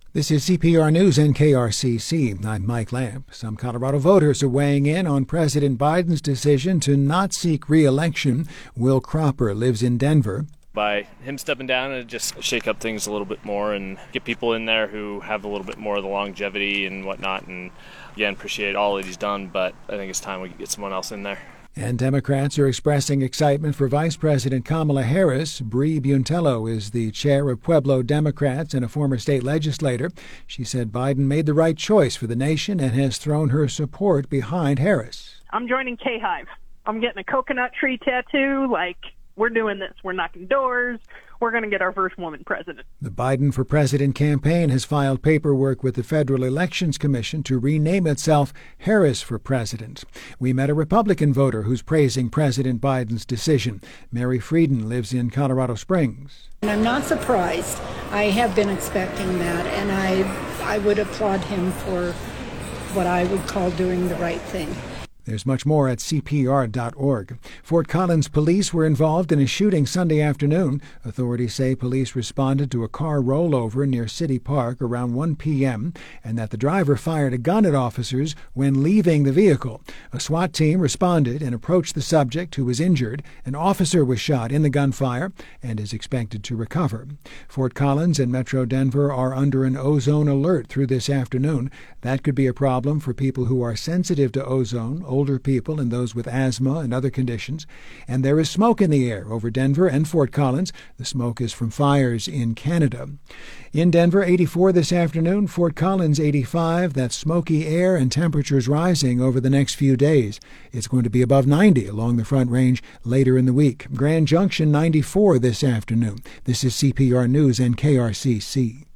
This is CPR News and KRCC. I'm Mike Lamp. Some Colorado voters are weighing in on President Biden's decision to not seek re-election. Will Cropper lives in Denver. By him stepping down, and just shake up things a little bit more and get people in there who have a little bit more of the longevity and whatnot. And again, appreciate all that he's done, but I think it's time we get someone else in there. And Democrats are expressing excitement for Vice President Kamala Harris. Bree Buntello is the chair of Pueblo Democrats and a former state legislator. She said Biden made the right choice for the nation and has thrown her support behind Harris. I'm joining K-Hive. I'm getting a coconut tree tattoo. We're doing this. We're knocking doors. We're going to get our first woman president. The Biden for President campaign has filed paperwork with the Federal Elections Commission to rename itself Harris for President. We met a Republican voter who's praising President Biden's decision. Mary Frieden lives in Colorado Springs. I'm not surprised. I have been expecting that, and I would applaud him for what I would call doing the right thing. There's much more at CPR.org. Fort Collins police were involved in a shooting Sunday afternoon. Authorities say police responded to a car rollover near City Park around 1 p.m. and that the driver fired a gun at officers when leaving the vehicle. A SWAT team responded and approached the subject, who was injured. An officer was shot in the gunfire and is expected to recover. Fort Collins and Metro Denver are under an ozone alert through this afternoon. That could be a problem for people who are sensitive to ozone, older people and those with asthma and other conditions. And there is smoke in the air over Denver and Fort Collins. The smoke is from fires in Canada. In Denver, 84 this afternoon. Fort Collins, 85. That's smoky air and temperatures rising over the next few days. It's going to be above 90 along the Front Range later in the week. Grand Junction, 94 this afternoon. This is CPR News and KRCC.